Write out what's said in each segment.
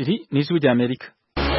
iri ni ijwi rya Amerika.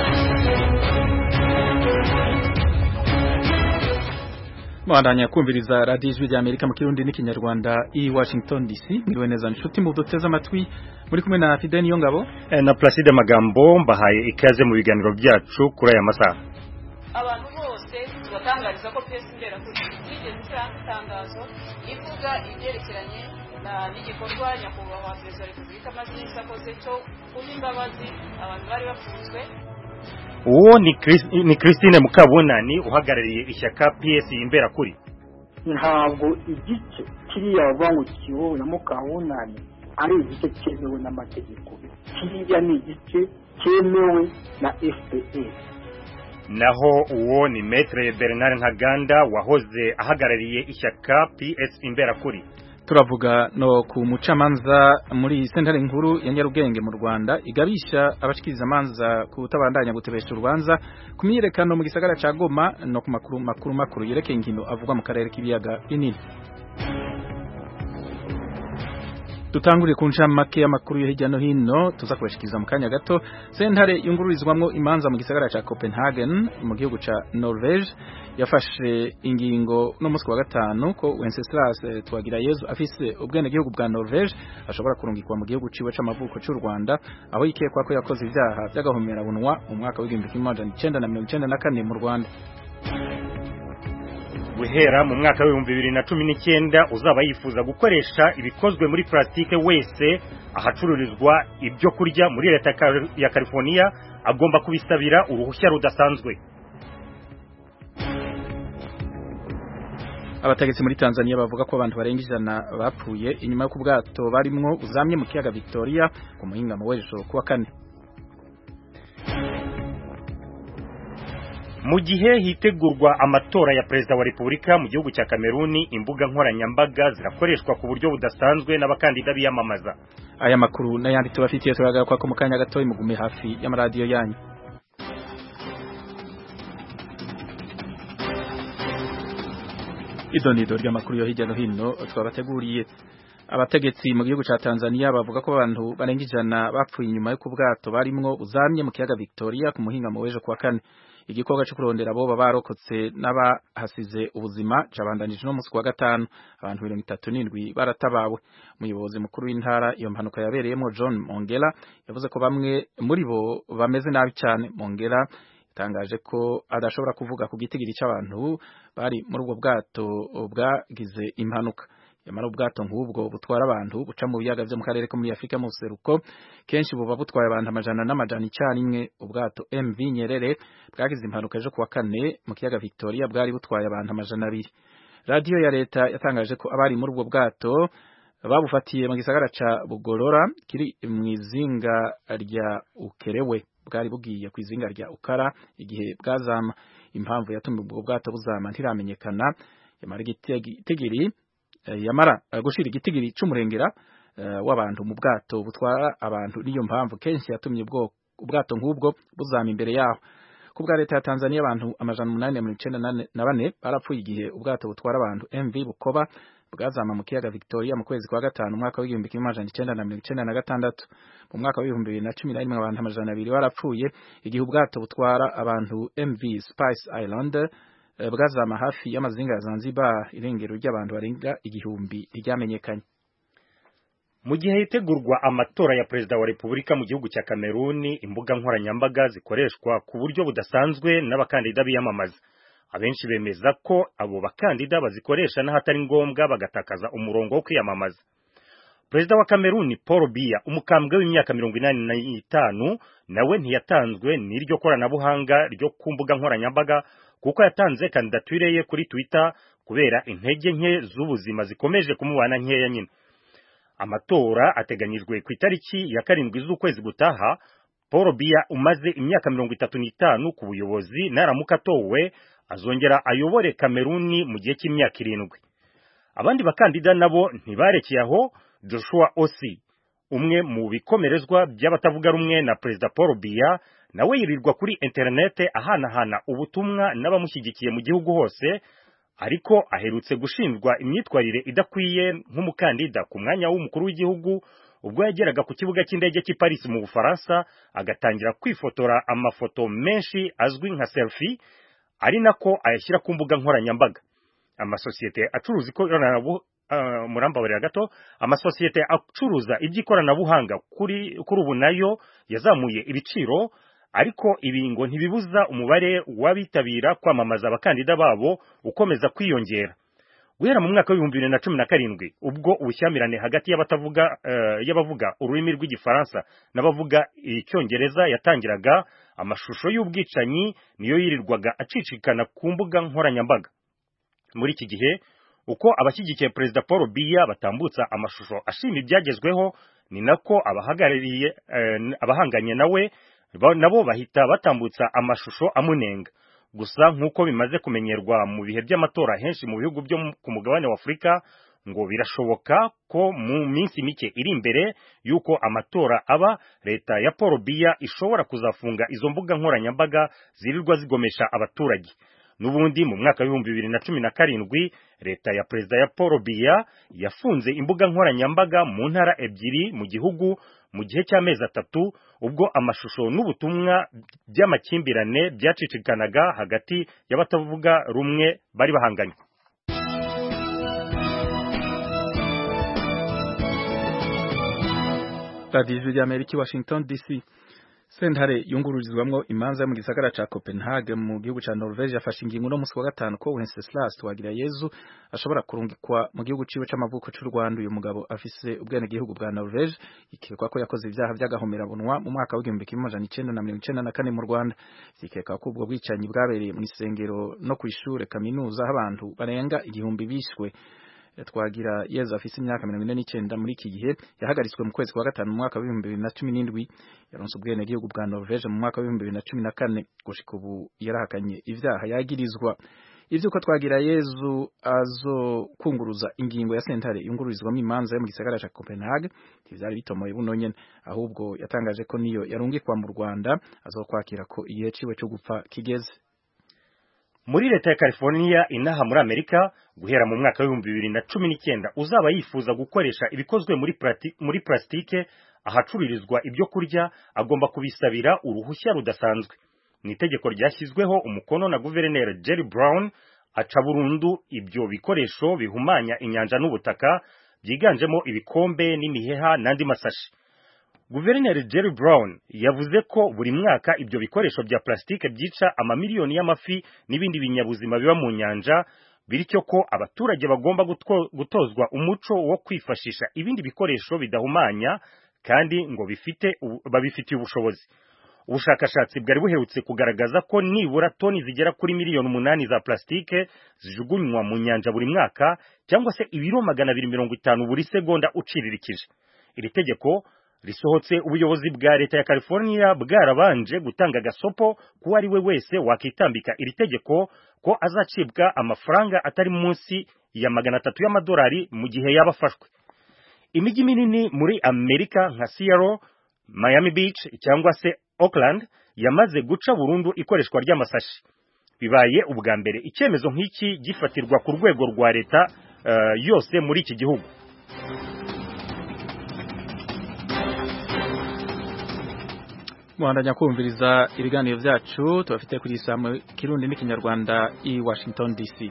Mwandanya kumviriza radio ijwi rya Amerika mu Kirundi n'ikinyarwanda i Washington DC. Mwiriwe neza nshuti mu duteze amatwi muri kumwe na Fidel Niyongabo na Placide Magambo mbahaye ikaze mu biganiro byacu kuri aya masaha. Abantu bose tubatangariza ko pesi ndera kuri itangazo ivuga ibyerekeranye n'igikorwa nyakubahwa Perezida wa Repubulika amaze akoze cyo kuba imbabazi abantu bari bafunzwe. Uwo ni Christine Mukabunani uhagarariye ishyaka PS imbera kuri. Ntabwo igice kiriya bavuga kiyobowe na Mukabunani ari igice cyemewe n'amategeko. Kiriya ni igice cyemewe na FPR. Naho uwo ni Maître Bernard Ntaganda wahoze ahagarariye ishyaka PS imbera kuri. Turavuga no ku mucamanza muri sentare nkuru ya Nyarugenge mu Rwanda igabisha abashikiriza amanza kutabandanya gutebesha urubanza kumyirekano mu gisagara ca Goma no ku makuru yerekeye inkino avugwa mu karere k'ibiyaga binini. Tutangure ku ncamake y'amakuru yo hirya no hino tuza kubashikiriza mu kanya gato. Sentare yungururizwamwo imanza mu gisagara ca Copenhagen mu gihugu ca Norvege yafashe ingingo no musi wa gatanu ko Wenceslas Twagirayezu afise ubwene gihugu bwa Norvege ashobora kurungikwa mu gihugu ciwe c'amavuko c'u Rwanda aho yikekwa ko yakoze ivyaha by'agahomera bunwa mu mwaka wa 1994 mu Rwanda. Guhera mu mwaka wa 2019 uzaba yifuza gukoresha ibikozwe muri plastike wese ahacururizwa ibyo kurya muri leta ya California agomba kubisabira uruhushya rudasanzwe. Abategetsi muri Tanzania bavuga ko abantu barenga 100 bapfuye inyuma yo kubwato barimwo uzamye mu kiyaga Victoria ku muhingamo w'ejo kuwa kane. Mu gihe hitegurwa amatora ya Perezida wa Repubulika mu gihugu cya Cameroon, imbuga nkoranyambaga zirakoreshwa ku buryo budasanzwe n'abakandida biyamamaza. Aya makuru n'ayandi tubafitiye turagaruka ko mu kanya gato imugume hafi y'amaradiyo yanyu. Idonido ry'amakuru yo hirya no hino twabateguriye. Abategetsi mu gihugu ca Tanzania bavuga ko abantu barenga 100 bapfuye inyuma yo kubwato barimwo uzamye mu kiyaga Victoria ku muhingamo w'ejo kuwa kane. Igikorwa cyo kurondera abo barokotse n'abahasize ubuzima cabandanije no musi wa gatanu. Abantu 37 baratabawe. Umuyobozi mukuru w'intara iyo mpanuka yabereyemo John Mongela yavuze ko bamwe muri bo bameze nabi cyane. Mongela yatangaje ko adashobora kuvuga ku gitigiri cy'abantu bari muri ubwo bwato bwagize impanuka. Yamara ubwato nk'ubwo butwara abantu buca mu biyaga byo mu karere ko muri Afrika mu seruko kenshi buba butwaye abantu amajana icyarimwe. Ubwato MV Nyerere bwagize impanuka ejo kuwa kane mu kiyaga Victoria bwari butwaye abantu amajana 200. Radio ya leta yatangaje ko abari muri ubwo bwato babufatiye mu gisagara ca Bugorora kiri mu izinga rya Ukerewe bwari bugiye ku izinga rya Ukara igihe bwazama. Impamvu yatumye ubwo bwato buzama ntiramenyekana. Yamara gushira igitigiri c'umurengera w'abantu mu bwato butwara abantu niyo mpamvu kenshi yatumye ubwato nk'ubwo buzama imbere yaho. Ku bwa leta ya Tanzania abantu amajana 894 barapfuye igihe ubwato butwara abantu MV Bukoba bwazama mu kiyaga Victoria mu kwezi kwa gatanu umwaka wa 1996. Mu mwaka wa 2011 abantu amajana 200 barapfuye igihe ubwato butwara abantu MV Spice Island bwazama hafi y'amazinga ya Zanzibar irengero ry'abantu barenga 1000 ryamenyekanye. Mu gihe hitegurwa amatora ya Perezida wa Repubulika mu gihugu cya Cameroon, imbuga nkoranyambaga zikoreshwa ku buryo budasanzwe n'abakandida biyamamaza. Abenshi bemeza ko abo bakandida bazikoresha n'ahatari ngombwa bagatakaza umurongo wo kwiyamamaza. Perezida wa Cameroon Paul Biya umukambwe w'imyaka 85 nawe ntiyatanzwe n'iryo koranabuhanga ryo ku mbuga nkoranyambaga kuko yatanze kandidature ye kuri Twitter kubera intege nke z'ubuzima zikomeje kumubana nkeya nyine. Amatora ateganyijwe ku itariki ya 7 z'ukwezi gutaha. Paul Biya umaze imyaka 35 ku buyobozi naramuka atowe azongera ayobore Cameroon mu gihe cy'imyaka 7. Abandi bakandida nabo ntibarekeye aho. Joshua Ossi umwe mu bikomerezwa by'abatavuga rumwe na Perezida Paul Biya nawe yirirwa kuri internet ahanahana ubutumwa n'abamushyigikiye mu gihugu hose, ariko aherutse gushinjwa imyitwarire idakwiye nk'umukandida ku mwanya w'umukuru w'igihugu ubwo yageraga ku kibuga cy'indege cy'i Paris mu Bufaransa agatangira kwifotora amafoto menshi azwi nka selfie ari nako ayashyira ku mbuga nkoranyambaga. Amasosiyete acuruza amasosiyete acuruza iby'ikoranabuhanga kuri ubu nayo yazamuye ibiciro, ariko ibi ngo ntibibuza umubare w'abitabira kwamamaza abakandida babo ukomeza kwiyongera. Guhera mu mwaka wa 2017 ubwo ubushyamirane hagati y'abavuga ururimi rw'igifaransa n'abavuga icyongereza yatangiraga, amashusho y'ubwicanyi niyo yirirwaga acicikana ku mbuga nkoranyambaga. Muri iki gihe uko abashyigikiye Perezida Paul Biya batambutsa amashusho ashima ibyagezweho, ni nako abahanganye nawe nabo bahita batambutsa amashusho amunenga. Gusa nk'uko bimaze kumenyerwa mu bihe by'amatora henshi mu bihugu byo ku mugabane wa Afurika, ngo birashoboka ko mu minsi mike iri imbere yuko amatora aba, leta ya Paul Biya ishobora kuzafunga izo mbuga nkoranyambaga zirirwa zigomesha abaturage. Nubundi mu mwaka wa 2017 leta ya Perezida ya Paul Biya yafunze imbuga nkoranyambaga mu ntara ebyiri mu gihugu mu gihe cy'amezi 3, ubwo amashusho n'ubutumwa by'amakimbirane byacicikanaga hagati y'abatavuga rumwe bari bahanganye. Radio y'Amerika Washington DC. Sentare yungururizwamwo imanza mu gisagara ca Copenhagen mu gihugu ca Norvege yafashe ingingo no musi wa gatanu ko Wenceslas Twagirayezu ashobora kurungikwa mu gihugu ciwe c'amavuko c'u Rwanda. Uyu mugabo afise ubwene gihugu bwa Norvege, ikekwa ko yakoze ivyaha vy'agahomerabunwa mu mwaka wa 1994 mu Rwanda. Ikekwa ko ubwo bwicanyi bwabereye mu isengero no kw'ishure kaminuza aho abantu barenga 1000 bishwe. Twagirayezu afise imyaka 49 muri iki gihe yahagaritswe mu kwezi kwa gatanu mu mwaka wa 2017. Yaronse ubwene gihugu bwa Norvege mu mwaka wa 2014. Gushika ubu yarahakanye ivyaha yagirizwa. Ivyuko Twagirayezu azokunguruza ingingo ya sentare yungururizwamo imanza yo mu gisagara ca Copenhagen ivyari bitomoye buno nyene, ahubwo yatangaje ko niyo yarungikwa mu Rwanda azokwakira ko igihe ciwe cyo gupfa kigeze. Muri leta ya California inaha muri Amerika, guhera mu mwaka wa 2019 uzaba yifuza gukoresha ibikozwe muri plastike ahacuririzwa ibyo kurya agomba kubisabira uruhushya rudasanzwe. Ni itegeko ryashyizweho umukono na Guverineri Jerry Brown aca burundu ibyo bikoresho bihumanya inyanja n'ubutaka byiganjemo ibikombe n'imiheha n'andi masashi. Guverineri Jerry Brown yavuze ko buri mwaka ibyo bikoresho bya plastike byica amamiliyoni y'amafi n'ibindi binyabuzima biba mu nyanja, bityo ko abaturage bagomba gutozwa umuco wo kwifashisha ibindi bikoresho bidahumanya kandi ngo babifitiye ubushobozi. Ubushakashatsi bwari buherutse kugaragaza ko nibura toni zigera kuri 8,000,000 za plastike zijugunywa mu nyanja buri mwaka, cyangwa se ibiro 250 buri segonda uciririkije. Iri tegeko risohotse ubuyobozi bwa leta ya California bwarabanje gutanga gasopo ku ari we wese wakitambika iri tegeko ko azacibwa amafaranga atari munsi ya $300 mu gihe yabafashwe. Imijyi minini muri Amerika nka Seattle, Miami Beach cyangwa se Oakland yamaze guca burundu ikoreshwa ry'amasashi. Bibaye ubwa mbere icyemezo nk'iki gifatirwa ku rwego rwa leta yose muri iki gihugu. Mwandanya kumviriza ibiganiro vyacu tubafite kuri Isamo Kirundi n'Ikinyarwanda i Washington DC.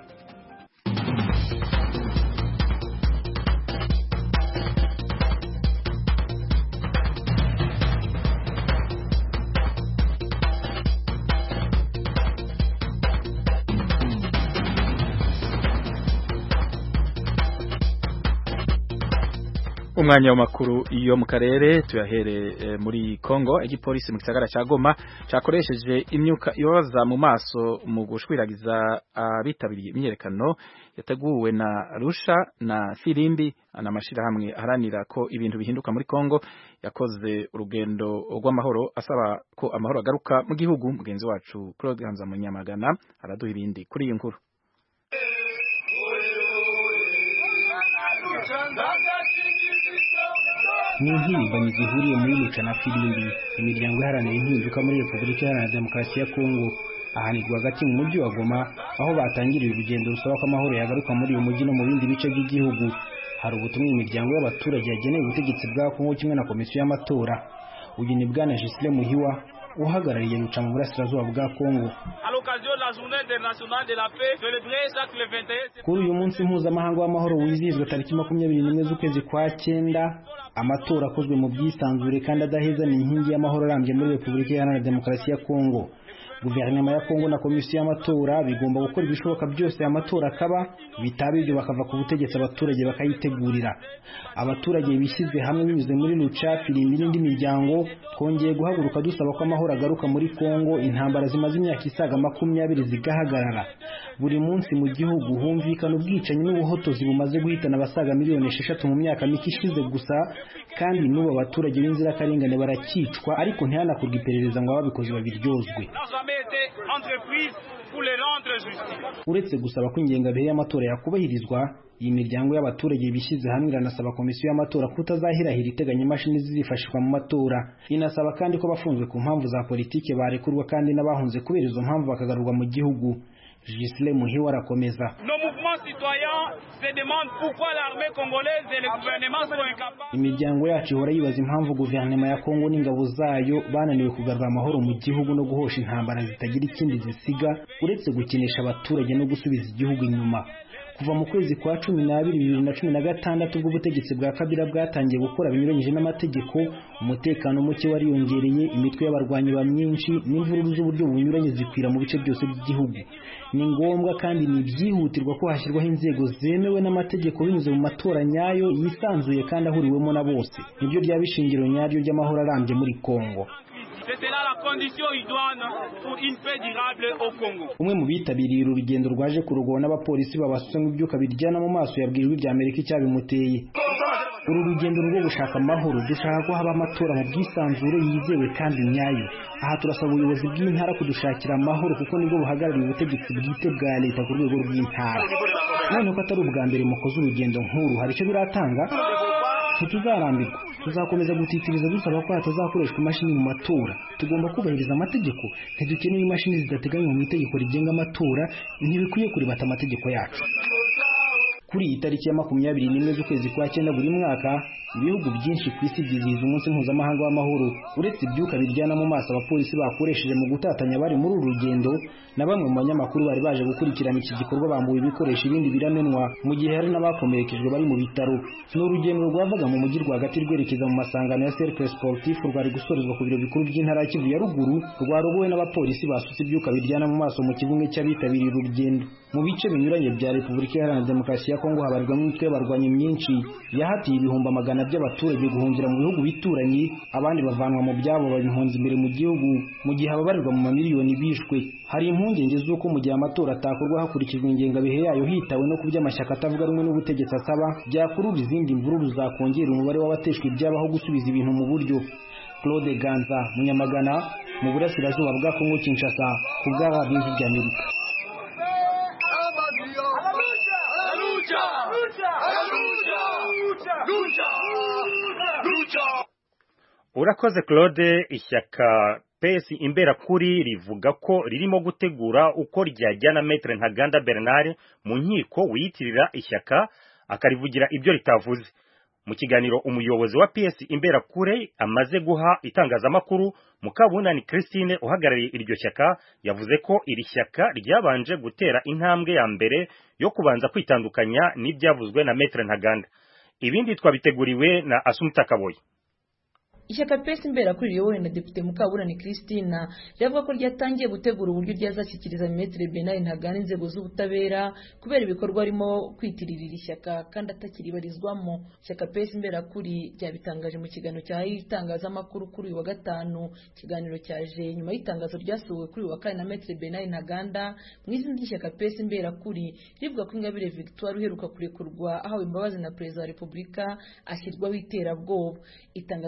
Umwanya w'amakuru iyo mu karere tuyahere muri Kongo. Igipolisi mu gisagara ca Goma cakoresheje imyuka ibabaza mu maso mu gushwiragiza abitabiriye imyerekano yateguwe na Rusha na Filimbi anamashira hamwe aharanira ko ibintu bihinduka muri Kongo. Yakoze urugendo rw'amahoro asaba ko amahoro agaruka mu gihugu. Mugenzi wacu Claude Ganza Munyamagana araduha ibindi kuri iyi nkuru. Ni impirimbanyi zihuriye muri Rusha na Filimbi, imiryango iharanira impinduka muri Repubulika Iharanira Demokarasi ya Kongo, ahanirwa hagati mu mujyi wa Goma aho batangiriye urugendo rusaba ko amahoro yagaruka muri uyu mujyi no mu bindi bice by'igihugu. hari ubutumwa imiryango y'abaturage yageneye ubutegetsi bwa Kongo kimwe na komisiyo y'amatora. Uyu ni Bwana Gisile Muhiwa uhagarariye Lucha mu burasirazuba bwa Kongo. Kuri uyu munsi mpuzamahanga w'amahoro wizihizwa tariki 21 z'ukwezi kwa 9, amatora akozwe mu byisanzure kandi adaheza ni inkingi y'amahoro arambye muri Repubulika Iharanira Demokarasi ya Kongo. Guverinoma ya Kongo na komisiyo y'amatora bigomba gukora ibishoboka byose amatora akaba, bitaba ibyo bakava ku butegetsi abaturage bakayitegurira. Abaturage bishyize hamwe binyuze muri Lucha Filimbi n'indi miryango twongeye guhaguruka dusaba ko amahoro agaruka muri Kongo, intambara zimaze imyaka isaga 20 zigahagarara. Buri munsi mu gihugu humvikana ubwicanyi n'ubuhotozi bumaze guhitana abasaga miliyoni 6 mu myaka mike ishize gusa, kandi n'ubu abaturage b'inzirakarengane barakicwa ariko ntihanakorwe iperereza ngo ababikoze babiryozwe. Uretse gusaba ko ingengabihe y'amatora yakubahirizwa, iyi miryango y'abaturage bishyize hamwe iranasaba komisiyo y'amatora kutazahirahira iteganya imashini zizifashishwa mu matora. Inasaba kandi ko bafunzwe ku mpamvu za politike barekurwa kandi n'abahunze kubera izo mpamvu bakagarurwa mu gihugu. Gisile Muhiwa arakomeza. Imiryango yacu ihora yibaza impamvu guverinoma ya Kongo n'ingabo zayo bananiwe kugarura amahoro mu gihugu no guhosha intambara zitagira ikindi zisiga uretse gukinisha abaturage no gusubiza igihugu inyuma. Kuva mu kwezi kwa 12 2016 ubwo ubutegetsi bwa Kabila bwatangiye gukora binyuranyije n'amategeko, umutekano muke wariyongereye, imitwe y'abarwanyi ba myinshi n'imvururu z'uburyo bunyuranye zikwira mu bice byose by'igihugu. Ni ngombwa kandi ni byihutirwa ko hashyirwaho inzego zemewe n'amategeko binyuze mu matora nyayo yisanzuye kandi ahuriwemo na bose. Nibyo byaba ishingiro nyaryo ry'amahoro arambye muri Kongo. Umwe mu bitabiriye urugendo rwaje kurugwa n'abapolisi babasutse mu byuka biryana mu maso yabwirijwe ibya Amerika icyabimuteye. Uru rugendo rwo gushaka amahoro, dushaka ko haba amatora mu bwisanzure yizewe kandi nyayo. Aha turasaba ubuyobozi bw'intara kudushakira amahoro kuko nibwo buhagarariye ubutegetsi bwite bwa leta ku rwego rw'intara. None ko atari ubwa mbere mukoze urugendo nk'uru, hari icyo biratanga? Ntituzarambirwa, tuzakomeza gutitiriza dusaba ko hatazakoreshwa imashini mu matora. Tugomba kubahiriza amategeko, ntidukeneye imashini zidateganywa mu itegeko rigenga amatora, ntibikwiye kuribata amategeko yacu. Kuri iyi tariki ya 21 z'ukwezi kwa 9 buri mwaka, ibihugu byinshi ku isi byizihiza umunsi mpuzamahanga w'amahoro. Uretse ibyuka biryana mu maso abapolisi bakoresheje mu gutatanya bari muri uru rugendo, na bamwe mu banyamakuru bari baje gukurikirana iki gikorwa bambuye ibikoresho ibindi biramenwa, mu gihe hari n'abakomerekejwe bari mu bitaro. Ni urugendo rwavaga mu mujyi rwagati rwerekeza mu masangano ya Cercle Sportif rwari gusorezwa ku biro bikuru by'intara ya Kivu ya ruguru, rwarobowe n'abapolisi basutse ibyuka biryana mu maso mu kibuga cy'abitabiriye urugendo. Mu bice binyuranye bya Repubulika Iharanira Demokarasi ya Kongo habarirwamo imitwe y'abarwanyi myinshi yahatiye ibihumbi amagana by'abaturage guhungira mu bihugu bituranye, abandi bavanwa mu byabo babihunza imbere mu gihugu, mu gihe ababarirwa mu mamiliyoni bishwe. Hari impungenge z'uko mu gihe amatora atakorwa hakurikijwe ingengabihe yayo hitawe no kubya amashyaka atavuga rumwe n'ubutegetsi asaba, byakurura izindi mvururu zakongera umubare w'abateshwe ibyabaho gusubiza ibintu mu buryo. Claude Ganza, Munyamagana, mu burasirazuba bwa Kongo Kinshasa, ku bwa Radio y'Amerika. Urakoze Claude. Ishyaka PS Imberakuri rivuga ko ririmo gutegura uko ryajyana Maître Ntaganda Bernard mu nkiko wiyitirira ishyaka akarivugira ibyo ritavuze. Mu kiganiro umuyobozi wa PS Imberakuri amaze guha itangazamakuru, Mukabunani Christine uhagarariye iryo shyaka yavuze ko iri shyaka ryabanje gutera intambwe ya mbere yo kubanza kwitandukanya n'ibyavuzwe na Maître Ntaganda. Ibindi twabiteguriwe na Asumta Kaboyi. Ishyaka PS Imberakuri riyobowe na Depite Mukabunani Christina ryavuga ko ryatangiye gutegura uburyo ryazashyikiriza Maître Bernard Ntaganda inzego z'ubutabera kubera ibikorwa arimo kwitirira ishyaka kandi atakiribarizwamo. Ishyaka PS Imberakuri ryabitangaje mu kiganiro cya itangazamakuru kuri uyu wa gatanu. Ikiganiro cyaje nyuma y'itangazo ryasohowe kuri uyu wa kane na Maître Bernard Ntaganda mu izina ry'ishyaka PS Imberakuri rivuga ko Ingabire Victoire uheruka kurekurwa ahawe imbabazi na Perezida wa Repubulika ashyirwaho iterabwoba. Itangazo Maître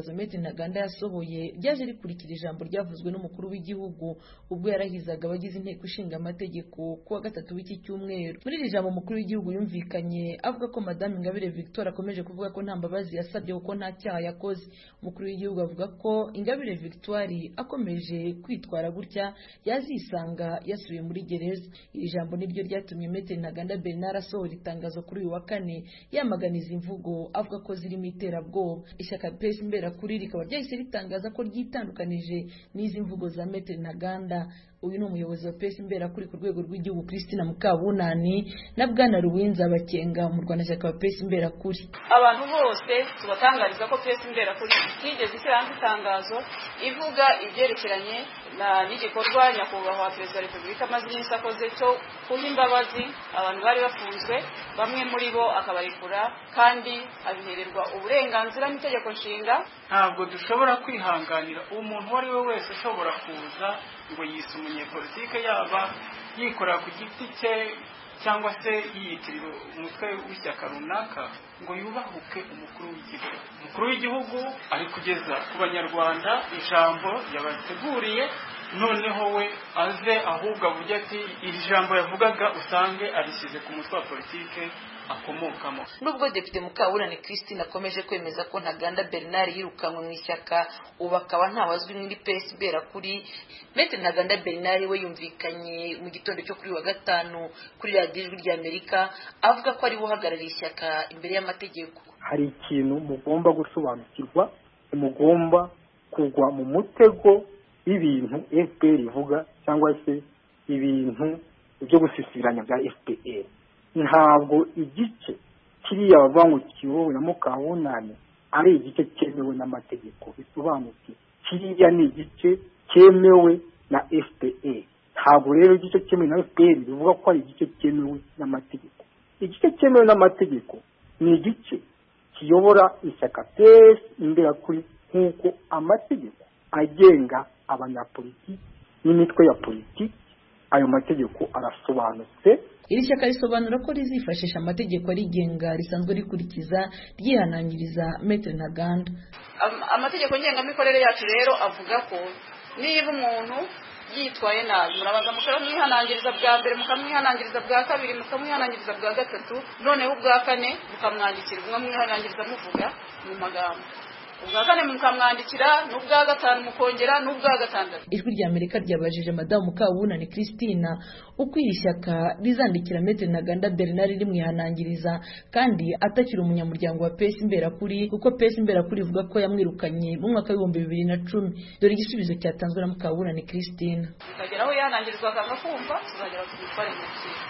Ntaganda yasohoye ryaje rikurikira ijambo ryavuzwe n'umukuru w'igihugu ubwo yarahizaga abagize inteko ishinga amategeko kuwa gatatu w'iki cyumweru. Muri iri jambo umukuru w'igihugu yumvikanye avuga ko Madame Ingabire Victoire akomeje kuvuga ko nta mbabazi yasabye kuko nta cyaha yakoze. Umukuru w'igihugu avuga ko Ingabire Victoire akomeje kwitwara gutya yazisanga yasubiye muri gereza. Iri jambo niryo ryatumye Maître Ntaganda Bernard asohora itangazo kuri uyu wa kane yamaganiza imvugo avuga ko zirimo iterabwoba. Ishyaka PS Imberakuri rikaba ryahise ritangaza ko ryitandukanije n'izi mvugo za Maître Ntaganda. Uyu ni umuyobozi wa PS Imberakuri ku rwego rw'igihugu Christina Mukabunani na Bwana Ruwinza Bakenga mu Rwanda shyaka wa PS Imberakuri. Abantu bose tubatangariza ko PS Imberakuri yigeze ishyiraho itangazo ivuga ibyerekeranye n'igikorwa nyakubahwa Perezida wa Repubulika amaze iminsi akoze cyo kuha imbabazi abantu bari bafunzwe, bamwe muri bo akabarekura kandi abihererwa uburenganzira n'itegeko nshinga. Ntabwo dushobora kwihanganira umuntu uwo ari we wese ushobora kuza ngo yise umunyepolitike, yaba yikorera ku giti cye cyangwa se yiyitirira umutwe w'ishyaka runaka, ngo yubahuke umukuru w'igihugu. Umukuru w'igihugu ari kugeza ku banyarwanda ijambo yabateguriye, noneho we aze ahubwo avuga ati iri jambo yavugaga usange arishyize ku mutwe wa politike akomokamo. Nubwo Depite Mukabunani Christine akomeje kwemeza ko Ntaganda Bernard yirukanwe mu ishyaka ubu akaba ntawazwi muri PS Imberakuri, Maître Ntaganda Bernard we yumvikanye mu gitondo cyo kuri wa gatanu kuri Radio Ijwi ry'Amerika avuga ko ari uhagarariye ishyaka imbere y'amategeko. Hari ikintu mugomba gusobanukirwa, mugomba kugwa mu mutego ibintu FPR ivuga cyangwa se ibintu byo gusisiranya bya FPR. Ntabwo igice kiriya bavangukiwe na Mukabunani ari igice cyemewe n'amategeko, bisobanuye kiriya ni igice cyemewe na FPR. Ntabwo rero igice cyemewe na FPR bivuga ko ari igice cyemewe n'amategeko. Igice cyemewe n'amategeko ni igice kiyobora ishyaka PS Imberakuri nk'uko amategeko agenga abanyapolitiki n'imitwe ya politiki ayo mategeko arasobanutse. Iri shyaka risobanura ko rizifashisha amategeko arigenga risanzwe rikurikiza ryihanangiriza Maître Ntaganda. Amategeko ngengamikorere yacu rero avuga ko niba umuntu yitwaye nabi murabaza mukamwihanangiriza bwa mbere, mukamwihanangiriza bwa kabiri, mukamwihanangiriza bwa gatatu, noneho ubwa kane mukamwandikira, mwamwihanangiriza muvuga mu magambo, ubwa kane mukamwandikira, n'ubwa gatanu mukongera, n'ubwa gatandatu. Ijwi ry'Amerika ryabajije Madamu Mukabunani Christina uko iri shyaka rizandikira Maître Ntaganda Bernard rimwihanangiriza kandi atakiri umunyamuryango wa PS Imberakuri, kuko PS Imberakuri ivuga ko yamwirukanye mu mwaka wa 2010. Dore igisubizo cyatanzwe na Mukabunani Christina. Ukagera aho yahanangirizwa akakumva, tuzagera kubitwara mu rukiko.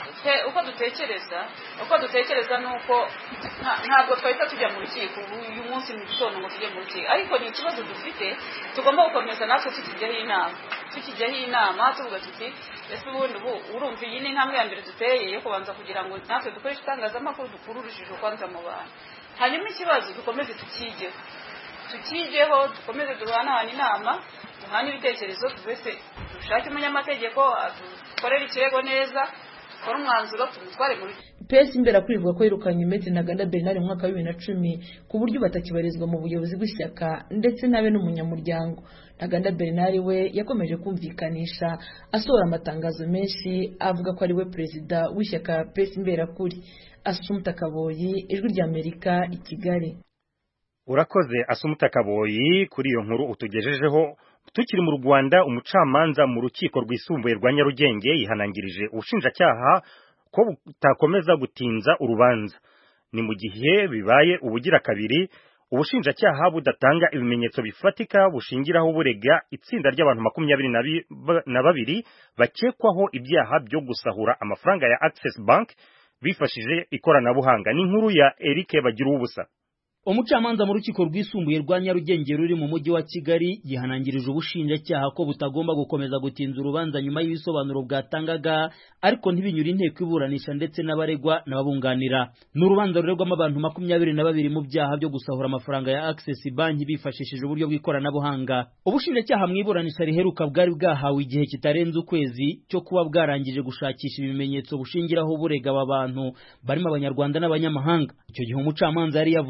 Uko dutekereza nuko ntabwo twahita tujya mu rukiko uyu munsi mu gitondo ngo tujye mu rukiko, ariko ni ikibazo dufite tugomba gukomeza natwe tukijyaho inama tuvuga tuti ese ubundi urumva iyi ni intambwe ya mbere duteye yo kubanza kugira ngo natwe dukoreshe itangazamakuru dukure urujijo kwanza mu bantu, hanyuma ikibazo dukomeze tukigeho dukomeze duhanahana inama, duhane ibitekerezo, twese dushake umunyamategeko adukorera ikirego neza, kora umwanzuro tumutware muri PS Imberakuri ivuga ko yirukanye Maître Ntaganda Bernard mu mwaka wa 2010 ku buryo batakibarizwa mu buyobozi bw'ishyaka ndetse nabe n'umunyamuryango. Ntaganda Bernard we yakomeje kumvikanisha asohora amatangazo menshi avuga ko ari we perezida w'ishyaka PS Imberakuri. Asumta Kaboyi, Ijwi ry'Amerika, i Kigali. Urakoze Asumta Kaboyi kuri iyo nkuru utugejejeho. Tukiri mu Rwanda, umucamanza mu rukiko rwisumbuye rwa Nyarugenge yihanangirije ubushinjacyaha ko butakomeza gutinza urubanza. Ni mu gihe bibaye ubugira kabiri ubushinjacyaha budatanga ibimenyetso bifatika bushingiraho burega itsinda ry'abantu 22 bakekwaho ibyaha byo gusahura amafaranga ya Access Bank bifashije ikoranabuhanga. Ni inkuru ya Eric Bagiruwubusa. Umucamanza mu rukiko rwisumbuye rwa Nyarugenge ruri mu mujyi wa Kigali yihanangirije ubushinjacyaha ko butagomba gukomeza gutinza urubanza nyuma y'ibisobanuro bwatangaga, ariko ntibinyura inteko iburanisha ndetse n'abaregwa n'ababunganira. N'urubanza rurerwamo abantu 22 mu byaha byo gusahura amafaranga ya Access Bank bifashishije uburyo bw'ikoranabuhanga. Ubushinjacyaha mu iburanisha riheruka bwari bwahawe igihe kitarenze ukwezi cyo kuba bwarangije gushakisha ibimenyetso bushingiraho burega aba bantu barimo abanyarwanda n'abanyamahanga. Icyo gihe umucamanza yari yavuze ko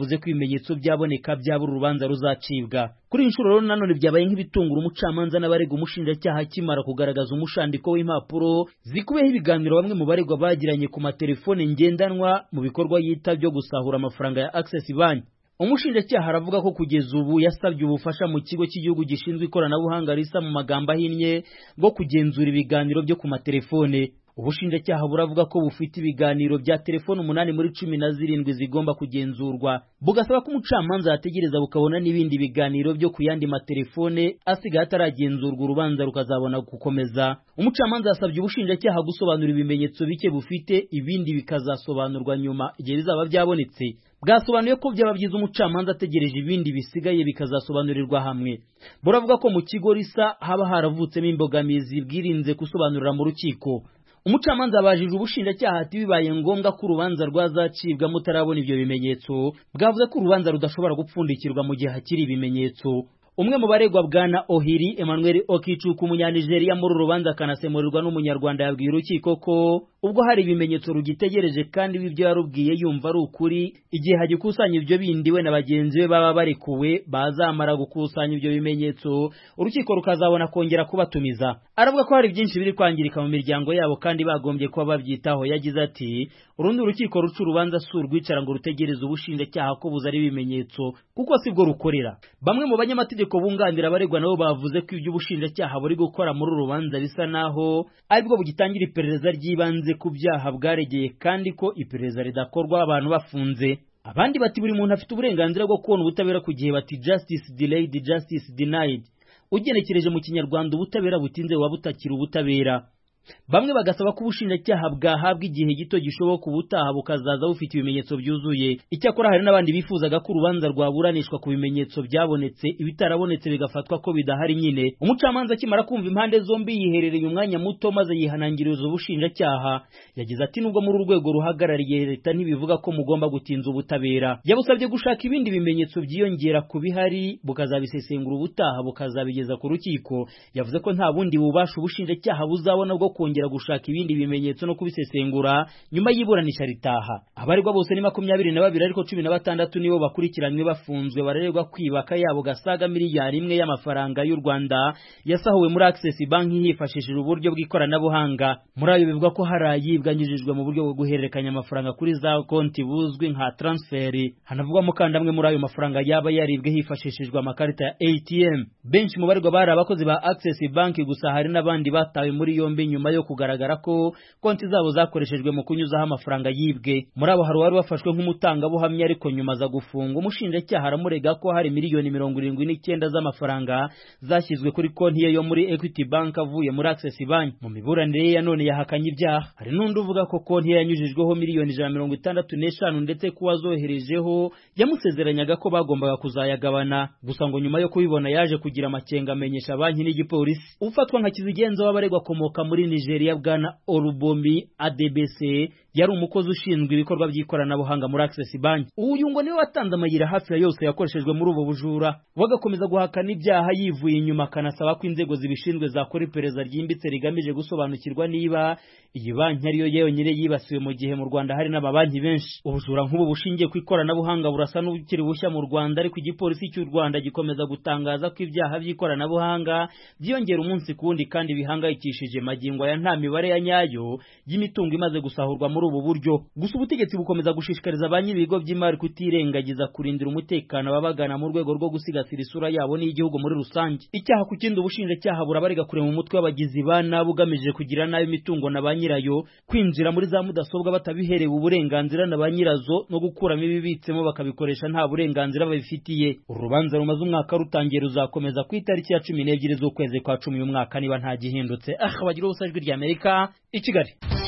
ibimenyetso byaboneka byaba urubanza ruzacibwa. Kuri inshuro rero nanone byabaye nk'ibitungura umucamanza n'abaregwa umushinjacyaha kimara kugaragaza umushandiko w'impapuro zikubiyeho ibiganiro bamwe mu baregwa bagiranye ku matelefone ngendanwa mu bikorwa yita byo gusahura amafaranga ya Access Bank. Umushinjacyaha aravuga ko kugeza ubu yasabye ubufasha mu kigo cy'igihugu gishinzwe ikoranabuhanga risa mu magambo ahinnye bwo kugenzura ibiganiro byo ku matelefone. Ubushinjacyaha buravuga ko bufite ibiganiro bya telefone 8 muri 17 zigomba kugenzurwa, bugasaba ko umucamanza yategereza bukabona n'ibindi biganiro byo ku yandi matelefone asigaye ataragenzurwa urubanza rukazabona gukomeza. Umucamanza yasabye ubushinjacyaha gusobanura ibimenyetso bike bufite, ibindi bikazasobanurwa nyuma igihe bizaba byabonetse. Bwasobanuye ko byaba byiza umucamanza ategereje ibindi bisigaye bikazasobanurirwa hamwe. Buravuga ko mu kigo risa haba haravutsemo imbogamizi bwirinze gusobanurira mu rukiko. Umucamanza abajije ubushinjacyaha ati bibaye ngombwa ko urubanza rwazacibwa mutarabona ibyo bimenyetso, bwavuze ko urubanza rudashobora gupfundikirwa mu gihe hakiri ibimenyetso. Umwe mu baregwa bwana Ohiri Emmanuel Okichuku umunyanigeriya muri rubanza akanasemurirwa n'umunyarwanda yabwiye urukiko ko ubwo hari ibimenyetso rugitegereje kandi ibyo yarubwiye yumva ari ukuri, igihe hagikusanya ibyo bindi we na bagenzi be baba barekuwe bazamara gukusanya ibyo bimenyetso urukiko rukazabona kongera kubatumiza. Aravuga ko hari byinshi biri kwangirika mu miryango yabo kandi bagombye kuba babyitaho. Yagize ati urundi urukiko ruca urubanza si urwicara ngo rutegereze ubushinjacyaha ko buzari ibimenyetso kuko sibwo rukorera. Bamwe mu banyamategeko bunganira abaregwa nabo bavuze ko ibyo ubushinjacyaha buri gukora muri urubanza bisa naho aribwo bugitangira iperereza ry'ibanze ku byaha bwaregeye kandi ko iperereza ridakorwa abantu bafunze. Abandi bati buri muntu afite uburenganzira bwo kubona ubutabera ku gihe, bati justice delayed justice denied. Ugenekereje mu kinyarwanda ubutabera butinze buba butakira ubutabera. Bamwe bagasaba ko ubushinjacyaha bwahabwa igihe gito gishoboka ubutaha bukazaza bufite ibimenyetso byuzuye. Icyakora hari n'abandi bifuzaga ko urubanza rwaburanishwa ku bimenyetso byabonetse, ibitarabonetse bigafatwa ko bidahari nyine. Umucamanza akimara kumva impande zombi yiherereye umwanya muto maze yihanangiriza ubushinjacyaha. Yagize ati nubwo muri urwego ruhagarariye leta ntibivuga ko mugomba gutinza ubutabera. Yabusabye gushaka ibindi bimenyetso byiyongera ku bihari bukazabisesengura ubutaha bukazabigeza ku rukiko. Yavuze ko nta bundi bubasha ubushinjacyaha buzabona bwo kongera gushaka ibindi bimenyetso no kubisesengura nyuma y'iburanisha ritaha. Abaregwa bose ni 22 ariko 16 nibo bakurikiranywe bafunzwe barererwa kwibaka yabo gasaga miliyari 1 y'amafaranga y'u Rwanda yasahuwe muri Access Bank hifashishije uburyo bw'ikoranabuhanga. Muri ayo bivuga ko harayibwanyijijwe mu buryo bwo guhererekanya amafaranga kuri za konti buzwi nka transfer. Hanavugwa mukandamwe muri ayo mafaranga yaba yaribwe hifashishijwe amakarita ya ATM. Benshi mu baregwa bari abakozi ba Access Bank, gusa hari n'abandi batawe muri yombi nyuma yo kugaragara ko konti zabo zakoreshejwe mu kunyuzaho amafaranga yibwe. Muri abo hari wari wafashwe nk'umutangabuhamya ariko nyuma za gufunga. Umushinjacyaha aramurega ko hari miliyoni 79 z'amafaranga zashyizwe kuri konti ye yo muri Equity Bank avuye muri Access Bank. Mu miburanire ya none yahakanye ibyaha. Hari n'undi uvuga ko konti ye yanyujijweho miliyoni 165 ndetse ko wazoherejeho yamusezeranyaga ko bagombaga kuzayagabana. Gusa ngo nyuma yo kubibona yaje kugira amakenga amenyesha banki n'igipolisi. Ufatwa nka kizigenza w'abaregwa komoka muri Nigeria bwana Olubomi ADBC yari umukozi ushinzwe ibikorwa by'ikoranabuhanga muri Access Bank. Uyu ngo niwe watanze amayira hafi ya yose yakoreshejwe muri ubu bujura. Wagakomeza guhakana ibyaha yivuye inyuma kanasaba ko inzego zibishinzwe zakora iperereza ryimbitse rigamije gusobanukirwa niba iyi banki ariyo yonyine yibasiwe mu gihe mu Rwanda hari n'ababanki benshi. Ubujura nk'ubu bushingiye ku ikoranabuhanga burasa n'ubukiri bushya mu Rwanda, ariko igipolisi cy'u Rwanda gikomeza gutangaza ko ibyaha by'ikoranabuhanga byiyongera umunsi kundi kandi bihangayikishije magingo ya nta mibare ya nyayo y'imitungo imaze gusahurwa muri ubu buryo. Gusa ubutegetsi bukomeza gushishikariza abanyibigo by'imari kutirengagiza kurindira umutekano babagana mu rwego rwo gusigasira isura yabo n'igihugu muri rusange. Icyaha ku kindi ubushinjacyaha burabarega kure mu mutwe w'abagizi ba nabi ugamije kugira nabi imitungo na ba nyirayo, kwinjira muri za mudasobwa batabiherewe uburenganzira na ba nyirazo no gukuramo ibibitsemo bakabikoresha nta burenganzira babifitiye. Urubanza rumaze umwaka rutangiye ruzakomeza ku itariki ya 12 z'ukwezi kwa 10 uyu mwaka niba nta gihindutse. Bagira ubusajwi rya Amerika i Kigali.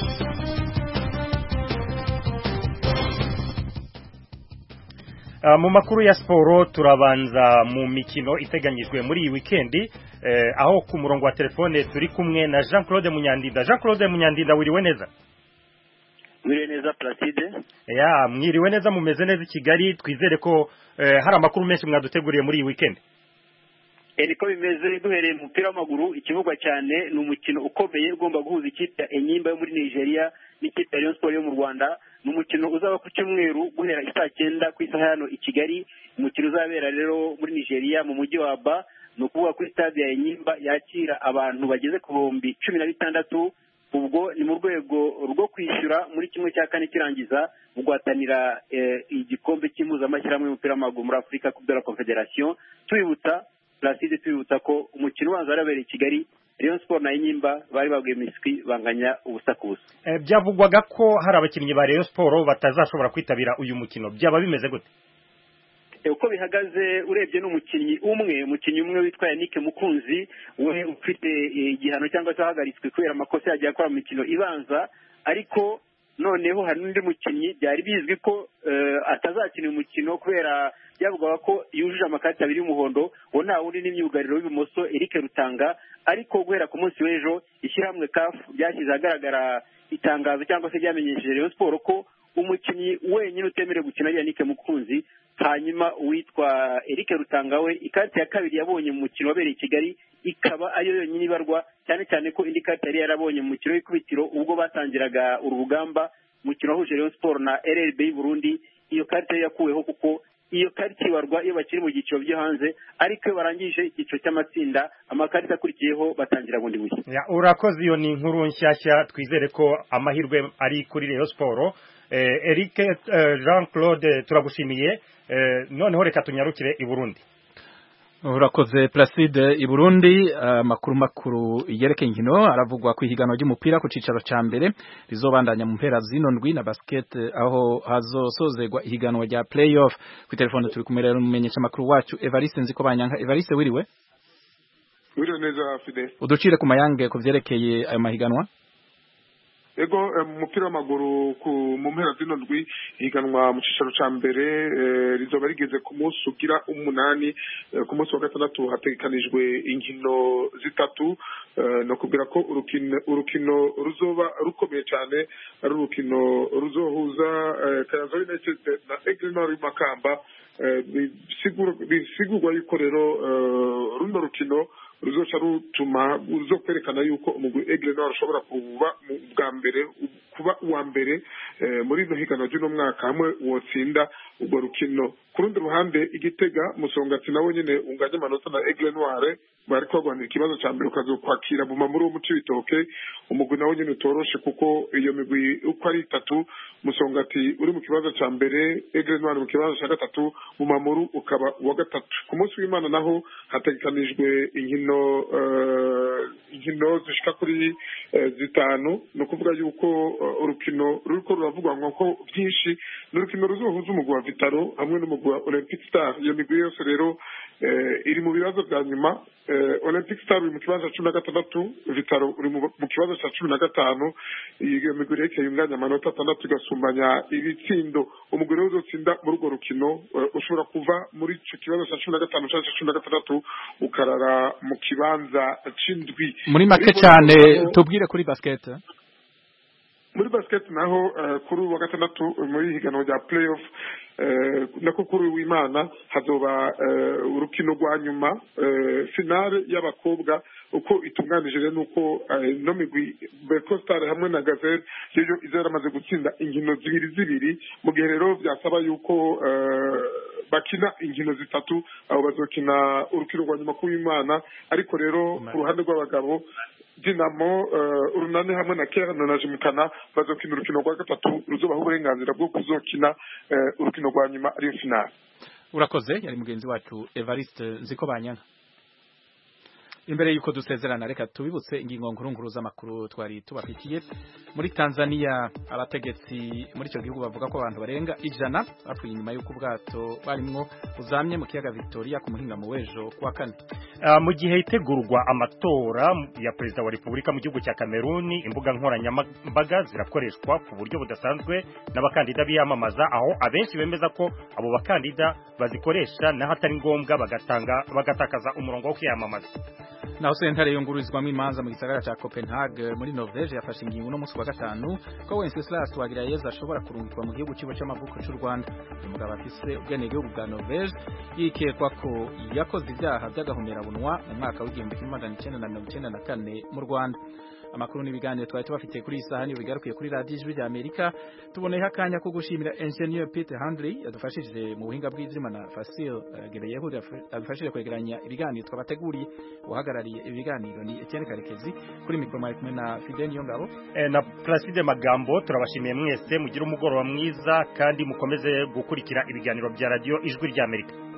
Mu makuru ya siporo turabanza mu mikino iteganyijwe muri iyi weekend, aho ku murongo wa telefone turi kumwe na Jean Claude Munyandinda. Jean Claude Munyandinda, wiriwe neza? Mwiriwe neza Placide. Mwiriwe neza, mumeze neza i Kigali. Twizere ko hari amakuru menshi mwaduteguriye muri iyi weekend. Niko bimeze. Duhereye mu mupira w'amaguru, ikibuga cyane ni umukino ukomeye ugomba guhuza ikipe ya Enyimba yo muri Nigeria n'ikipe ya Rayon Sport yo mu Rwanda. ni umukino uzaba ku cyumweru guhera saa 9 ku isaha hano i Kigali. Umukino uzabera rero muri Nigeria mu mujyi wa Aba, ni ukuvuga kuri stade ya Enyimba yakira abantu bageze ku 16,000. ubwo ni mu rwego rwo kwishyura muri kimwe cya kane kirangiza mu guhatanira igikombe cy'impuzamashyirahamwe y'umupira w'amaguru muri Afurika Coupe de la Confederation. Tubibutsa ko umukino ubanza warabereye i Kigali, Rayon Sport na Enyimba bari baguye miswi banganya ubusa ku busa. Byavugwaga ko hari abakinnyi ba Rayon Sport batazashobora kwitabira uyu mukino, byaba bimeze gute? Uko bihagaze urebye n'umukinnyi umwe witwa Yannick Mukunzi, we ufite igihano cyangwa se ahagaritswe kubera amakosa yagiye akora mu mikino ibanza, ariko noneho hari n'undi mukinnyi byari bizwi ko atazakina umukino kubera byavugaga ko yujuje amakarita abiri y'umuhondo, uwo nta wundi n'imyugariro w'ibumoso Eric Rutanga. Ariko guhera ku munsi w'ejo ishyirahamwe CAF byashyize ahagaragara itangazo cyangwa se ryamenyesheje Rayon Sport ko umukinnyi wenyine utemerewe gukina ari Yannick Mukunzi, hanyuma uwitwa Eric Rutanga we ikarita ya kabiri yabonye mu mukino wabereye i Kigali ikaba ariyo yonyine ibarwa, cyane cyane ko indi karita yari yarabonye mu mukino w'ikubitiro ubwo batangiraga urugamba umukino wahuje Rayon Sport na RRB y'u Burundi. Iyo karita yakuweho kuko iyo karita ibarwa iyo bakiri mu giciro byo hanze, ariko iyo barangije igiciro cy'amatsinda amakarita akurikiyeho batangira bundi bushya. Urakoze, iyo ni inkuru nshyashya, twizere ko amahirwe ari kuri Rayon Sport. Eric Jean Claude turagushimiye. Noneho reka tunyarukire i Burundi. Urakoze Placide. I Burundi makuru yerekeye inkino aravugwa ku ihiganwa ry'umupira ku cicaro ca mbere rizobandanya mu mpera zino ndwi na basket, aho hazosozegwa ihiganwa rya playoff. Ku telefone turi kumwe rero n'umumenyesha makuru wacu Evariste Nzikobanyanka. Evariste, wiriwe? Wiriwe neza Fide. Uducire ku mayange ku vyerekeye ayo mahiganwa. Ego umupira w'amaguru mu mpera zino ndwi higanwa mu cicaro ca mbere rizoba rigeze ku munsi ugira 8. Ku munsi wa gatandatu hategekanijwe inkino zitatu, no kugira ko urukino ruzoba rukomeye cyane ari urukino ruzohuza Kayanza United na Aigle Noir Makamba. Bisigurwa yuko rero runo rukino ruzoca rutuma kwerekana yuko umugwi Aigle Noir ushobora kuba uwa mbere muri ino higanwa ry'uno mwaka hamwe wotsinda urwo rukino. Ku rundi ruhande Igitega Musongati nawe nyene unganya amanota na Aigle Noir, bari kwagwanira ikibazo ca mbere ukazokwakira Buma muri uwo muci bitoke. Umugwi nawe nyene utoroshe kuko iyo migwi uko ari 3, Musongati uri mu kibazo ca mbere, Aigle Noir mu kibazo ca gatatu, Bumamuru ukaba uwa gatatu. Ku munsi w'Imana naho hategekanijwe inkino zishika kuri 5, no kuvuga yuko urukino ruriko ruravugwa ngo byinshi n'urukino ruzohuza umugwi wa Vitaro hamwe n'umugwi wa Olympic Star. Iyo migwi yose rero iri mu bibazo bya nyuma. Olympic Star uri mu kibazo ca 16, Vitaro uri mu kibazo ca 15. Iyo migwi rero yunganya amanota 6 igasumbanya ibitsindo. Umugwi rero uzotsinda muri urwo rukino ushobora kuva muri ico kibazo ca 15 canke 16 ukarara mu kibanza c'indwi. Muri make cyane tubwire kuri basket. Muri basket naho kuri wa gatandatu muri higanwa rya playoff nako kuri w'Imana hazoba urukino rwa nyuma finale y'abakobwa. Uko itunganije rero nuko no migwi Bekostar hamwe na Gazelle yo izaramaze gutsinda inkino zibiri, mu gihe rero byasaba yuko bakina inkino zitatu, abo bazokina urukino rwa nyuma ku w'Imana. Ariko rero ku ruhande rw'abagabo Dinamo Urunani hamwe na Kerno na Jimukana bazokina urukino rwa gatatu ruzobaho uburenganzira bwo kuzokina urukino rwa nyuma ari finale. Urakoze, yari mugenzi wacu Evariste Nzikobanyanka. Imbere yuko dusezerana reka tubibutse ingingo nkuru z'amakuru twari tubafitiye. Muri Tanzania abategetsi muri icyo gihugu bavuga ko abantu barenga 100 bapfuye inyuma y'uko ubwato barimwo buzamye mu kiyaga Victoria ku muhinga mu wejo kwa kane. Mu gihe itegurwa amatora ya perezida wa Repubulika mu gihugu cya Cameroon, imbuga nkoranyambaga zirakoreshwa ku buryo budasanzwe n'abakandida biyamamaza, aho abenshi bemeza ko abo bakandida bazikoresha naho atari ngombwa bagatakaza umurongo wo kwiyamamaza. Naho sentare yungururizwamo imanza mu gisagara ca Copenhagen muri Norvege yafashe ingingo no musi wa gatanu ko Wenceslas Twagirayezu ashobora kurungikwa mu gihugu cibo c'amavuko c'u Rwanda. Umugabo afise ubwenegihugu bwa Norvege yikekwa ko yakoze ibyaha by'agahomerabunwa mu mwaka w'igihumbi 1994 mu Rwanda. amakuru n'ibiganiro twari tubafitiye kuri iyi saha niyo bigarukiye kuri radiyo ijwi rya Amerika tuboneyeho akanya ko gushimira Engineer Peter Handley yadufashije mu buhinga bw'ivyuma na Fasil Gebeyehudi yadufashije kwegeranya ibiganiro twabateguriye uhagarariye ibiganiro ni Etienne Karekezi kuri mikoro mari kumwe na Fidel Niyongabo na Placide Magambo turabashimiye mwese mugira umugoroba mwiza kandi mukomeze gukurikira ibiganiro bya radiyo ijwi rya Amerika.